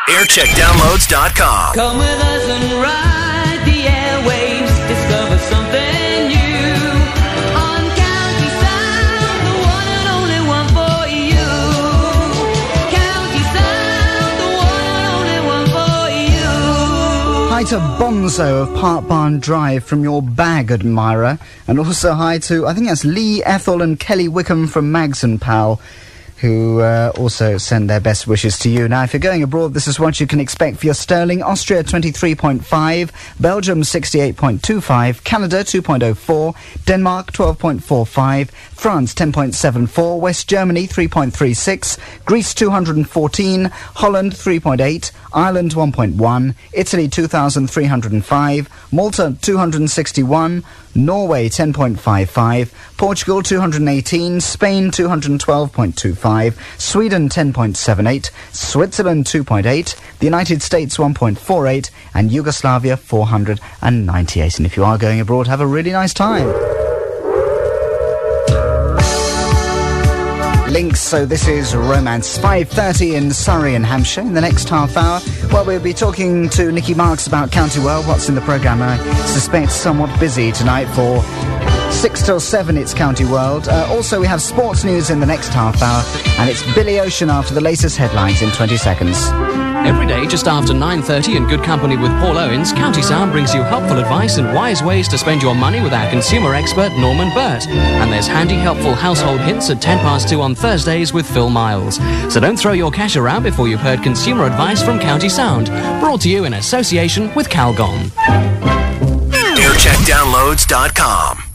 Aircheckdownloads.com. Come with us and ride the airwaves. Discover something new. On County Sound, the one and only one for you. County Sound, the one and only one for you. Hi to Bonzo of Park Barn Drive from your bag admirer. And also hi to, I think that's Lee, Ethel and Kelly Wickham from Mags and Pal, who also send their best wishes to you. Now, if you're going abroad, this is what you can expect for your sterling. Austria 23.5, Belgium 68.25, Canada 2.04, Denmark 12.45, France 10.74, West Germany 3.36, Greece 214, Holland 3.8, Ireland 1.1, Italy 2,305, Malta 261, Norway 10.55, Portugal 218, Spain 212.25, Sweden 10.78, Switzerland 2.8, the United States 1.48, and Yugoslavia 498. And if you are going abroad, have a really nice time. Links, so this is Romance, 5:30 in Surrey and Hampshire. In the next half hour, well, we'll be talking to Nicky Marks about County World. What's in the programme? I suspect somewhat busy tonight. For 6 till 7 it's County World. Also we have sports news in the next half hour, and it's Billy Ocean after the latest headlines in 20 seconds. Every day just after 9:30 in good company with Paul Owens, County Sound brings you helpful advice and wise ways to spend your money with our consumer expert Norman Burt. And there's handy helpful household hints at 2:10 on Thursdays with Phil Miles. So don't throw your cash around before you've heard consumer advice from County Sound. Brought to you in association with Calgon. Aircheckdownloads.com.